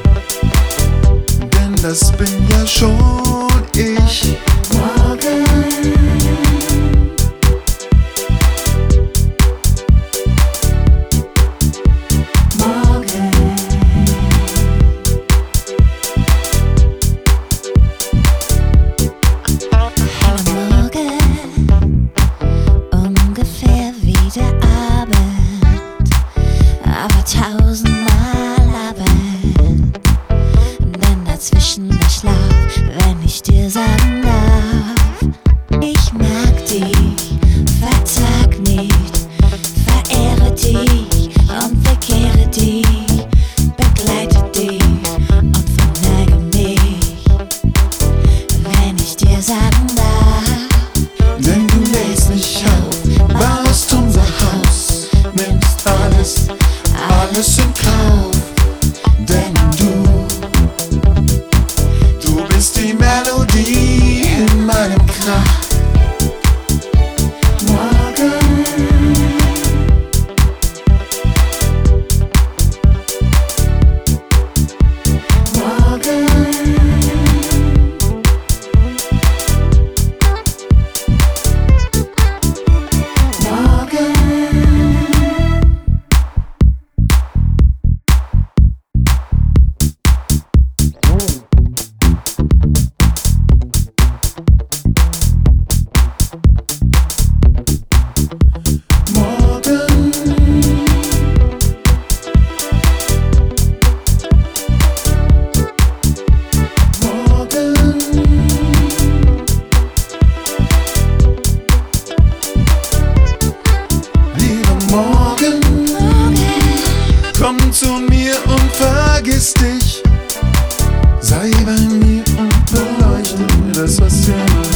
denn das bin ja schon ich. Morgen, ungefähr wie der Abend, aber tausendmal Abend. Denn dazwischen der Schlaf, wenn ich dir sagen darf, ich mag dich, verzag nicht, verehre dich und verkehre dich, begleite dich und verneige mich, wenn ich dir sagen darf. Denn du lädst mich auf, baust unser Haus, nimmst alles in Kauf. Denn du bist die Melodie in meinem Krach. Komm zu mir und vergiss dich. Sei bei mir und beleuchte das, was dir